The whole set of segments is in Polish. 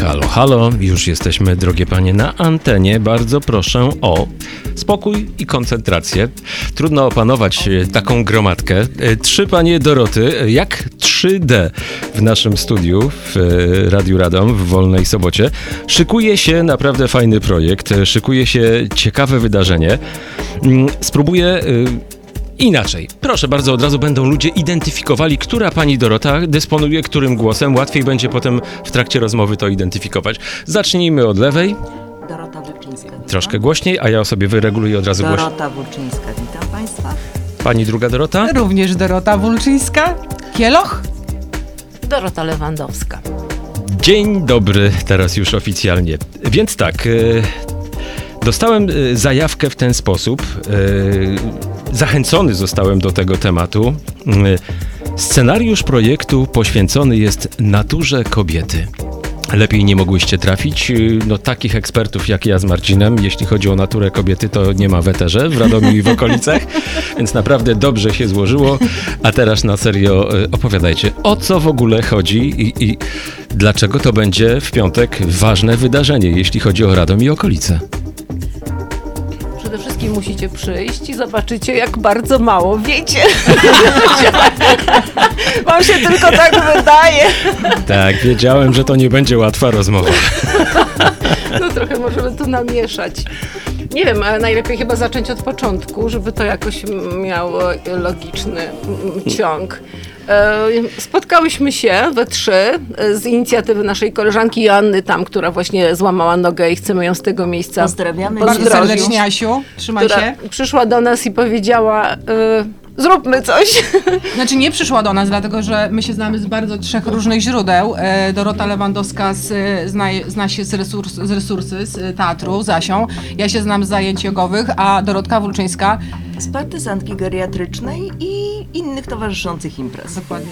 Halo, halo, już jesteśmy, drogie panie, na antenie. Bardzo proszę o spokój i koncentrację. Trudno opanować taką gromadkę. 3 panie Doroty, jak 3D w naszym studiu w Radiu Radom w Wolnej Sobocie. Szykuje się naprawdę fajny projekt, szykuje się ciekawe wydarzenie. Spróbuję inaczej. Proszę bardzo, od razu będą ludzie identyfikowali, która pani Dorota dysponuje którym głosem. Łatwiej będzie potem w trakcie rozmowy to identyfikować. Zacznijmy od lewej. Dorota Wulczyńska. Witam. Troszkę głośniej, a ja sobie wyreguluję od razu głośniej. Dorota Wulczyńska, witam Państwa. Pani druga Dorota? Również Dorota Wulczyńska. Kieloch? Dorota Lewandowska. Dzień dobry, teraz już oficjalnie. Więc tak, dostałem zajawkę w ten sposób. Zachęcony zostałem do tego tematu. Scenariusz projektu poświęcony jest naturze kobiety. Lepiej nie mogłyście trafić. No, takich ekspertów jak ja z Marcinem, jeśli chodzi o naturę kobiety, to nie ma w eterze w Radomiu i w okolicach, więc naprawdę dobrze się złożyło. A teraz na serio opowiadajcie, o co w ogóle chodzi i dlaczego to będzie w piątek ważne wydarzenie, jeśli chodzi o Radom i okolice. Przede wszystkim musicie przyjść i zobaczycie, jak bardzo mało wiecie. Wam się tylko tak wydaje. Tak, wiedziałem, że to nie będzie łatwa rozmowa. No trochę możemy tu namieszać. Nie wiem, ale najlepiej chyba zacząć od początku, żeby to jakoś miało logiczny ciąg. Spotkałyśmy się we 3 z inicjatywy naszej koleżanki Joanny tam, która właśnie złamała nogę i chcemy ją z tego miejsca Pozdrawiamy. Bardzo pozdrowić, serdecznie, Asiu. Trzymaj która się. przyszła do nas i powiedziała, zróbmy coś. Znaczy nie przyszła do nas, dlatego że my się znamy z bardzo 3 różnych źródeł. Dorota Lewandowska zna się z resursy, z teatru, z Asią. Ja się znam z zajęć jogowych, a Dorotka Wulczyńska Z partyzantki geriatrycznej i innych towarzyszących imprez. dokładnie.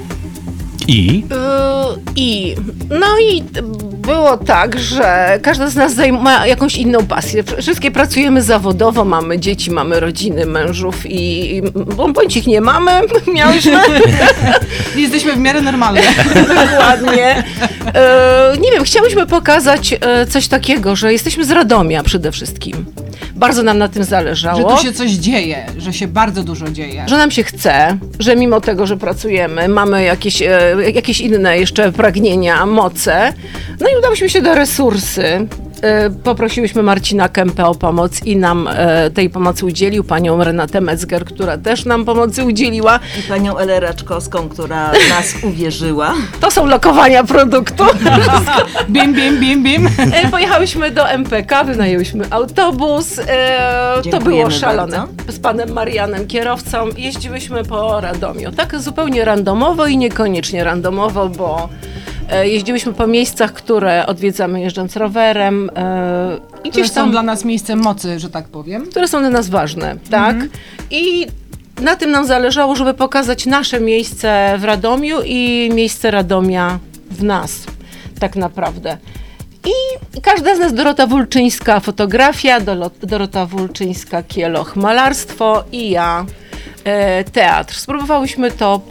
No i było tak, że każda z nas ma jakąś inną pasję. Wszystkie pracujemy zawodowo, mamy dzieci, mamy rodziny, mężów i bądź ich nie mamy, miałyśmy. Jesteśmy w miarę normalne. Dokładnie. Nie wiem, chciałyśmy pokazać coś takiego, że jesteśmy z Radomia przede wszystkim. Bardzo nam na tym zależało. Że tu się coś dzieje, że się bardzo dużo dzieje. Że nam się chce, że mimo tego, że pracujemy, mamy jakieś inne jeszcze pragnienia, moce. No i udałyśmy się do resursy. Poprosiłyśmy Marcina Kępę o pomoc i nam tej pomocy udzielił, panią Renatę Metzger, która też nam pomocy udzieliła. I panią Elę Raczkowską, która nas uwierzyła. To są lokowania produktu. Bim, bim, bim, bim. Pojechałyśmy do MPK, wynajęłyśmy autobus. To Dziękujemy było szalone. bardzo. Z panem Marianem, kierowcą, jeździłyśmy po Radomiu. Tak zupełnie randomowo i niekoniecznie randomowo, bo jeździłyśmy po miejscach, które odwiedzamy jeżdżąc rowerem. I Które gdzieś są tam, dla nas miejscem mocy, że tak powiem. które są dla nas ważne, tak? I na tym nam zależało, żeby pokazać nasze miejsce w Radomiu i miejsce Radomia w nas, tak naprawdę. I każda z nas, Dorota Wulczyńska fotografia, Dorota Wulczyńska kieloch malarstwo i ja teatr. Spróbowałyśmy to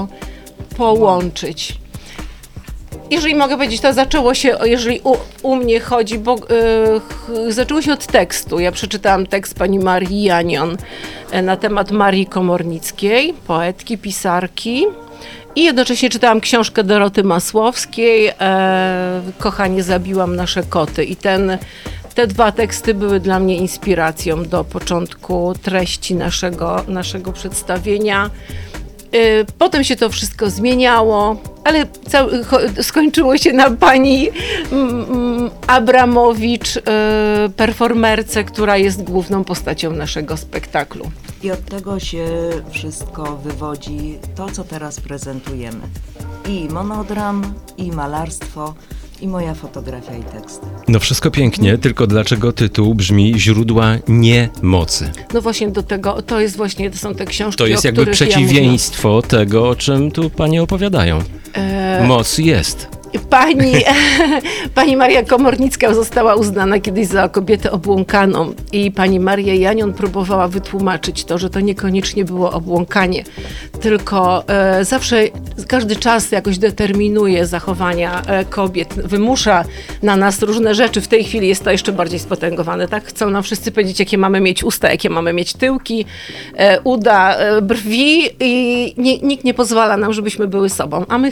połączyć. Jeżeli mogę powiedzieć, to zaczęło się, jeżeli u mnie chodzi, bo zaczęło się od tekstu. Ja przeczytałam tekst pani Marii Janion na temat Marii Komornickiej, poetki, pisarki. I jednocześnie czytałam książkę Doroty Masłowskiej, Kochanie, zabiłam nasze koty. I te 2 teksty były dla mnie inspiracją do początku treści naszego przedstawienia. Potem się to wszystko zmieniało, ale skończyło się na pani Abramowicz, performerce, która jest główną postacią naszego spektaklu. I od tego się wszystko wywodzi to, co teraz prezentujemy. I monodram, i malarstwo, i moja fotografia i teksty. No wszystko pięknie, tylko dlaczego tytuł brzmi Źródła niemocy? No właśnie do tego, to są te książki, To jest o jakby których przeciwieństwo tego, o czym tu panie opowiadają. Moc jest. Pani Maria Komornicka została uznana kiedyś za kobietę obłąkaną i pani Maria Janion próbowała wytłumaczyć to, że to niekoniecznie było obłąkanie, tylko zawsze każdy czas jakoś determinuje zachowania kobiet, wymusza na nas różne rzeczy. W tej chwili jest to jeszcze bardziej spotęgowane, tak? Chcą nam wszyscy powiedzieć, jakie mamy mieć usta, jakie mamy mieć tyłki, uda, brwi i nikt nie pozwala nam, żebyśmy były sobą, a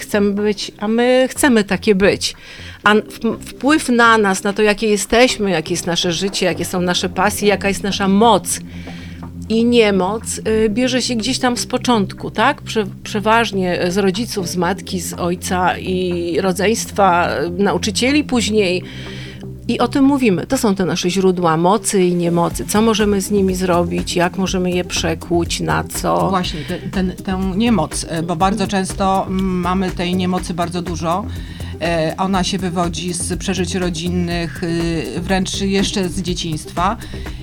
my chcemy takie być. A wpływ na nas, na to, jakie jesteśmy, jakie jest nasze życie, jakie są nasze pasje, jaka jest nasza moc i niemoc, bierze się gdzieś tam z początku, tak? Przeważnie z rodziców, z matki, z ojca i rodzeństwa, nauczycieli później. I o tym mówimy. To są te nasze źródła mocy i niemocy. Co możemy z nimi zrobić, jak możemy je przekuć, na co. Właśnie, tę niemoc, bo bardzo często mamy tej niemocy bardzo dużo. Ona się wywodzi z przeżyć rodzinnych, wręcz jeszcze z dzieciństwa.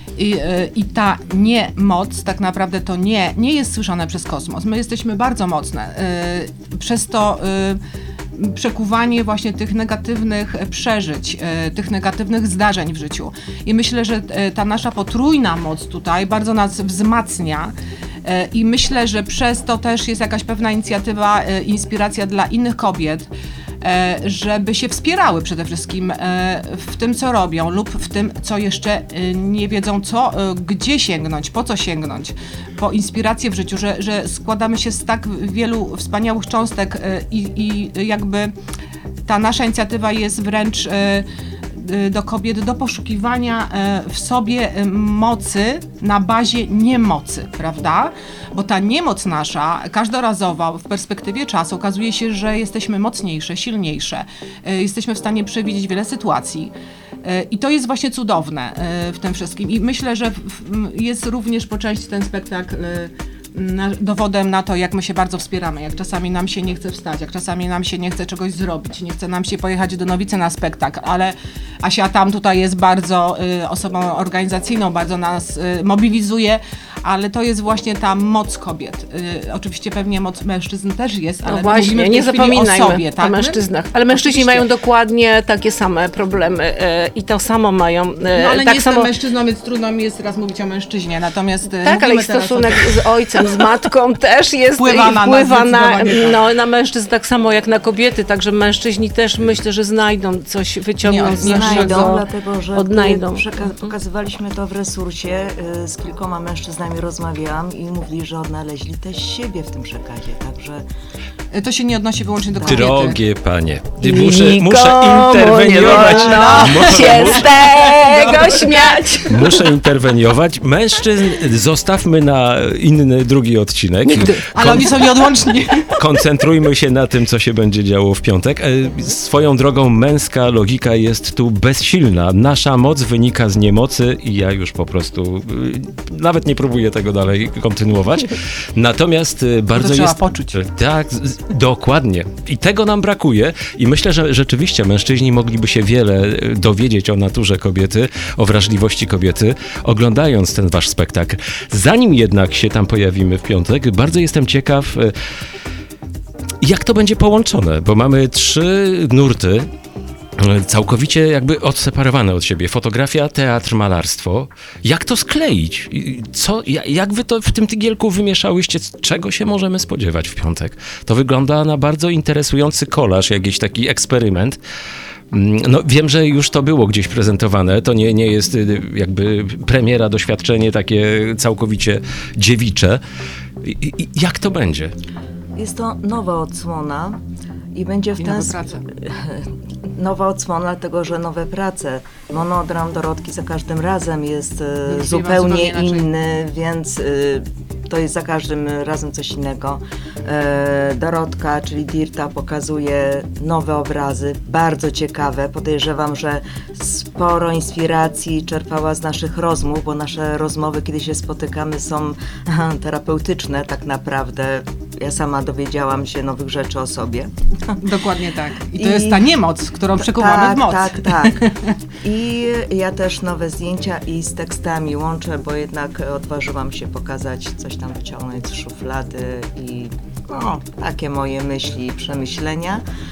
I ta niemoc tak naprawdę to nie jest słyszane przez kosmos. My jesteśmy bardzo mocne. Przez to przekuwanie właśnie tych negatywnych przeżyć, tych negatywnych zdarzeń w życiu. I myślę, że ta nasza potrójna moc tutaj bardzo nas wzmacnia. I myślę, że przez to też jest jakaś pewna inicjatywa, inspiracja dla innych kobiet, żeby się wspierały przede wszystkim w tym, co robią lub w tym, co jeszcze nie wiedzą, gdzie sięgnąć, po co sięgnąć, po inspirację w życiu, że składamy się z tak wielu wspaniałych cząstek i jakby ta nasza inicjatywa jest wręcz do kobiet, do poszukiwania w sobie mocy na bazie niemocy, prawda? Bo ta niemoc nasza, każdorazowa w perspektywie czasu okazuje się, że jesteśmy mocniejsze, silniejsze. Jesteśmy w stanie przewidzieć wiele sytuacji. I to jest właśnie cudowne w tym wszystkim. I myślę, że jest również po części ten spektakl dowodem na to, jak my się bardzo wspieramy, jak czasami nam się nie chce wstać, jak czasami nam się nie chce czegoś zrobić, nie chce nam się pojechać do Nowicy na spektakl, ale Asia tam tutaj jest bardzo osobą organizacyjną, bardzo nas mobilizuje, ale to jest właśnie ta moc kobiet. Oczywiście pewnie moc mężczyzn też jest, ale no właśnie, mówimy w tej nie chwili zapominajmy o sobie, tak? o mężczyznach. Ale mężczyźni Oczywiście. mają dokładnie takie same problemy i to samo mają. No ale tak nie jestem samo... mężczyzną, więc trudno mi jest teraz mówić o mężczyźnie, natomiast Tak, ale i teraz stosunek z ojcem, z matką też jest Wpływa na nas zdecydowanie, tak. na mężczyzn tak samo jak na kobiety, także mężczyźni też myślę, że znajdą coś, wyciągną z Znajdą, naszego, dlatego że odnajdą. pokazywaliśmy to w resursie, z kilkoma mężczyznami rozmawiałam i mówili, że odnaleźli też siebie w tym przekazie, także... to się nie odnosi wyłącznie do kobiety. Drogie panie, Nikomu muszę interweniować. Nie wolno się z tego śmiać. Muszę interweniować. Mężczyzn zostawmy na inny, drugi odcinek. Nigdy. Ale oni są nieodłączni. Koncentrujmy się na tym, co się będzie działo w piątek. Swoją drogą męska logika jest tu bezsilna. Nasza moc wynika z niemocy i ja już po prostu nawet nie próbuję tego dalej kontynuować. Natomiast bardzo trzeba jest... poczuć. Tak, dokładnie. I tego nam brakuje i myślę, że rzeczywiście mężczyźni mogliby się wiele dowiedzieć o naturze kobiety, o wrażliwości kobiety, oglądając ten wasz spektakl. Zanim jednak się tam pojawimy w piątek, bardzo jestem ciekaw, jak to będzie połączone, bo mamy 3 nurty, całkowicie jakby odseparowane od siebie. Fotografia, teatr, malarstwo. Jak to skleić? Jak wy to w tym tygielku wymieszałyście? Czego się możemy spodziewać w piątek? To wygląda na bardzo interesujący kolaż, jakiś taki eksperyment. No, wiem, że już to było gdzieś prezentowane. To nie jest jakby premiera, doświadczenie takie całkowicie dziewicze. Jak to będzie? Jest to nowa odsłona i będzie w I ten nowe prace. Nowa odsłona, dlatego że nowe prace. Monodram Dorotki za każdym razem jest zupełnie inaczej. inny, więc to jest za każdym razem coś innego. Dorotka, czyli Dirta, pokazuje nowe obrazy, bardzo ciekawe. Podejrzewam, że sporo inspiracji czerpała z naszych rozmów, bo nasze rozmowy, kiedy się spotykamy, są terapeutyczne tak naprawdę. Ja sama dowiedziałam się nowych rzeczy o sobie. Dokładnie tak. I to jest ta niemoc, którą przekuwamy w moc. Tak. I ja też nowe zdjęcia i z tekstami łączę, bo jednak odważyłam się pokazać, coś tam wyciągnąć z szuflady i takie moje myśli i przemyślenia.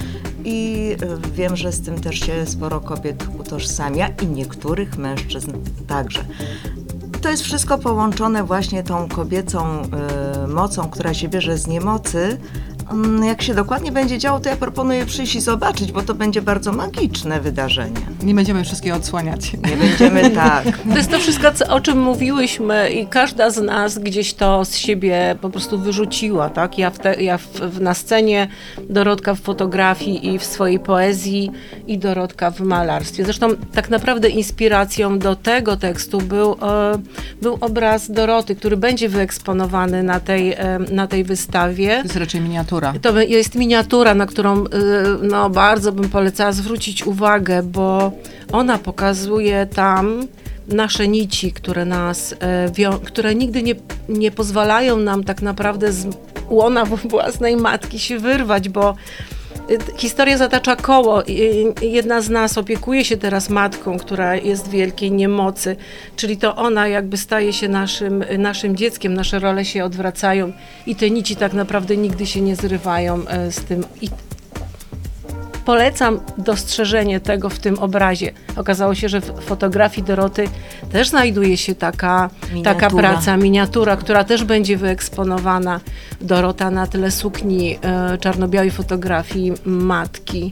i wiem, że z tym też się sporo kobiet utożsamia i niektórych mężczyzn także. To jest wszystko połączone właśnie tą kobiecą mocą, która się bierze z niemocy. Jak się dokładnie będzie działo, to ja proponuję przyjść i zobaczyć, bo to będzie bardzo magiczne wydarzenie. Nie będziemy wszystkiego odsłaniać. Nie będziemy tak. To jest to wszystko, o czym mówiłyśmy i każda z nas gdzieś to z siebie po prostu wyrzuciła, tak? Na scenie, Dorotka w fotografii i w swojej poezji i Dorotka w malarstwie. Zresztą tak naprawdę inspiracją do tego tekstu był obraz Doroty, który będzie wyeksponowany na tej wystawie. To jest raczej miniatura. To jest miniatura, na którą bardzo bym polecała zwrócić uwagę, bo ona pokazuje tam nasze nici, które nas które nigdy nie pozwalają nam tak naprawdę z łona własnej matki się wyrwać, bo historia zatacza koło. Jedna z nas opiekuje się teraz matką, która jest w wielkiej niemocy, czyli to ona jakby staje się naszym dzieckiem, nasze role się odwracają i te nici tak naprawdę nigdy się nie zrywają z tym. I polecam dostrzeżenie tego w tym obrazie. Okazało się, że w fotografii Doroty też znajduje się taka praca, miniatura, która też będzie wyeksponowana. Dorota na tle sukni czarno-białej fotografii matki.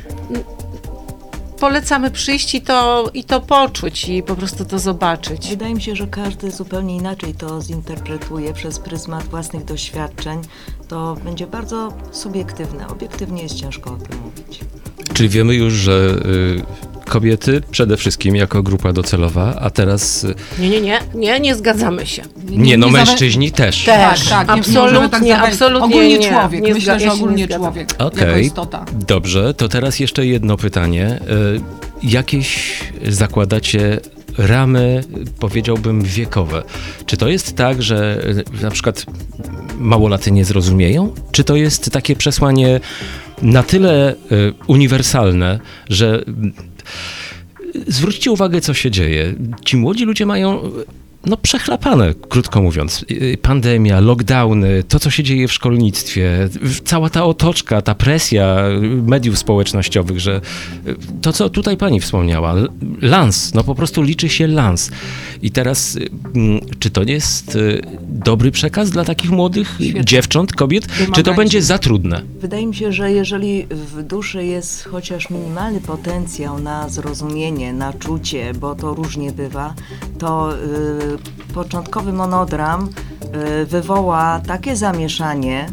Polecamy przyjść i to poczuć i po prostu to zobaczyć. Wydaje mi się, że każdy zupełnie inaczej to zinterpretuje przez pryzmat własnych doświadczeń. To będzie bardzo subiektywne. Obiektywnie jest ciężko o tym mówić. Czyli wiemy już, że kobiety przede wszystkim jako grupa docelowa, a teraz... Nie zgadzamy się. Mężczyźni też. Tak, absolutnie. Ogólnie nie. człowiek. Nie Myślę, że ja się ogólnie nie zgadzam. człowiek jako Okej, istota. dobrze, to teraz jeszcze jedno pytanie. Jakieś zakładacie ramy, powiedziałbym, wiekowe? Czy to jest tak, że na przykład małolaty nie zrozumieją? Czy to jest takie przesłanie na tyle uniwersalne, że zwróćcie uwagę, co się dzieje. Ci młodzi ludzie mają przechlapane, krótko mówiąc. Pandemia, lockdowny, to, co się dzieje w szkolnictwie, cała ta otoczka, ta presja mediów społecznościowych, że to, co tutaj pani wspomniała, lans, po prostu liczy się lans. I teraz, czy to nie jest dobry przekaz dla takich młodych dziewcząt, kobiet, czy to będzie za trudne? Wydaje mi się, że jeżeli w duszy jest chociaż minimalny potencjał na zrozumienie, na czucie, bo to różnie bywa, to początkowy monodram wywoła takie zamieszanie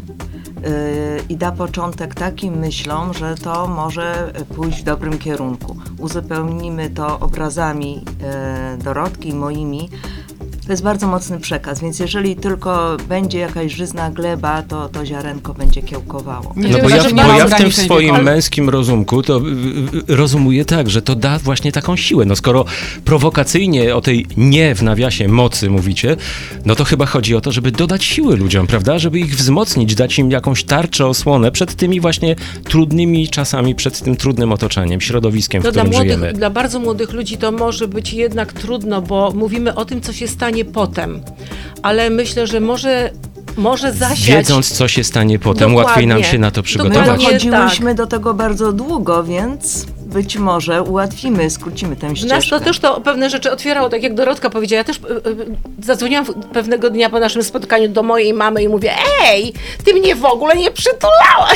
i da początek takim myślom, że to może pójść w dobrym kierunku. Uzupełnimy to obrazami Dorotki i moimi. To jest bardzo mocny przekaz, więc jeżeli tylko będzie jakaś żyzna gleba, to ziarenko będzie kiełkowało. Bo ja w tym swoim męskim rozumku to rozumuję tak, że to da właśnie taką siłę. Skoro prowokacyjnie o tej w nawiasie mocy mówicie, to chyba chodzi o to, żeby dodać siły ludziom, prawda? Żeby ich wzmocnić, dać im jakąś tarczę, osłonę przed tymi właśnie trudnymi czasami, przed tym trudnym otoczeniem, środowiskiem, w którym żyjemy. Dla bardzo młodych ludzi to może być jednak trudno, bo mówimy o tym, co się stanie potem, ale myślę, że może zasiać... Wiedząc, co się stanie potem, Dokładnie. łatwiej nam się na to przygotować. Dochodziłyśmy do tego bardzo długo, więc być może ułatwimy, skrócimy tę ścieżkę. Nas to też pewne rzeczy otwierało, tak jak Dorotka powiedziała. Ja też zadzwoniłam pewnego dnia po naszym spotkaniu do mojej mamy i mówię: ej, ty mnie w ogóle nie przytulałaś.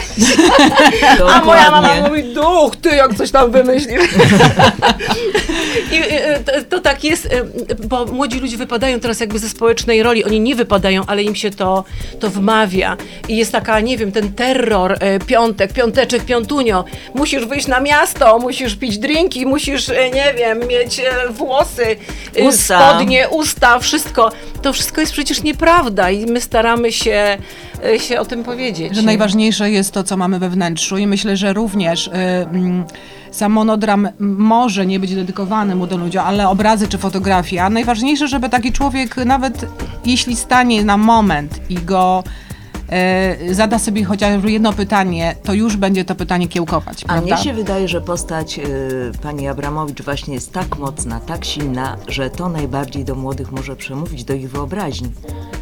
A moja mama mówi: duch, ty jak coś tam wymyślił. I to tak jest, bo młodzi ludzie wypadają teraz jakby ze społecznej roli. Oni nie wypadają, ale im się to wmawia. I jest taka, nie wiem, ten terror, piąteczek, piątunio. Musisz wyjść na miasto, musisz pić drinki, musisz, nie wiem, mieć włosy, spodnie, usta, wszystko. To wszystko jest przecież nieprawda i my staramy się o tym powiedzieć. Że najważniejsze jest to, co mamy we wnętrzu i myślę, że również sam monodram może nie być dedykowany młodym ludziom, ale obrazy czy fotografia. Najważniejsze, żeby taki człowiek, nawet jeśli stanie na moment i go zada sobie chociażby jedno pytanie, to już będzie to pytanie kiełkować, prawda? A mnie się wydaje, że postać pani Abramowicz właśnie jest tak mocna, tak silna, że to najbardziej do młodych może przemówić, do ich wyobraźni.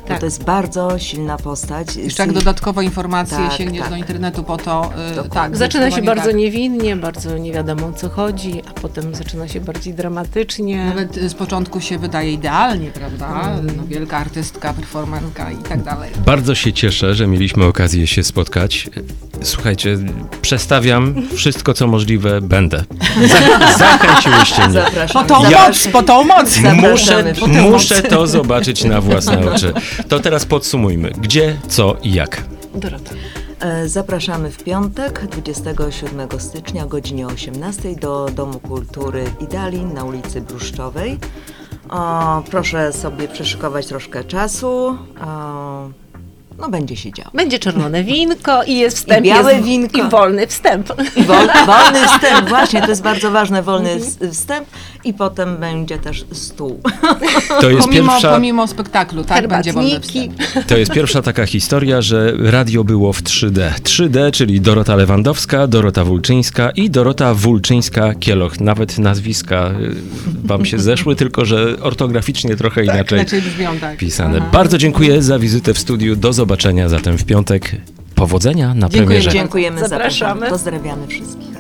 Tak. To jest bardzo silna postać. Jeszcze jak dodatkowo informacje Tak, sięgniesz tak. do internetu po to, Dokładnie. tak. Zaczyna się zdecydowanie bardzo tak. niewinnie, bardzo nie wiadomo o co chodzi, a potem zaczyna się bardziej dramatycznie. Nawet z początku się wydaje idealnie, prawda? No, wielka artystka, performerka i tak dalej. Bardzo się cieszę, że mieliśmy okazję się spotkać. Słuchajcie, przestawiam wszystko, co możliwe, będę. Zachęciłyście mnie. Zapraszamy. Po tą moc! Zapraszamy. Muszę to zobaczyć na własne oczy. To teraz podsumujmy. Gdzie, co i jak. Dorota. Zapraszamy w piątek, 27 stycznia o godzinie 18 do Domu Kultury Idalin na ulicy Bruszczowej. Proszę sobie przyszykować troszkę czasu. No będzie się działo. Będzie czerwone winko i jest wstęp. I białe jest, winko. I wolny wstęp. Wolny wstęp, właśnie, to jest bardzo ważne, wolny wstęp i potem będzie też stół. To jest Pomimo spektaklu, tak? Będzie wolny Herbatniki. wstęp. To jest pierwsza taka historia, że radio było w 3D. 3D, czyli Dorota Lewandowska, Dorota Wulczyńska i Dorota Wulczyńska-Kieloch. Nawet nazwiska wam się zeszły, tylko że ortograficznie trochę inaczej Inaczej brzmią, tak. pisane. Aha. Bardzo dziękuję za wizytę w studiu. Do zobaczenia zatem w piątek. Powodzenia na Dziękuję. premierze. Dziękujemy, Zapraszamy. zapraszamy. Pozdrawiamy wszystkich.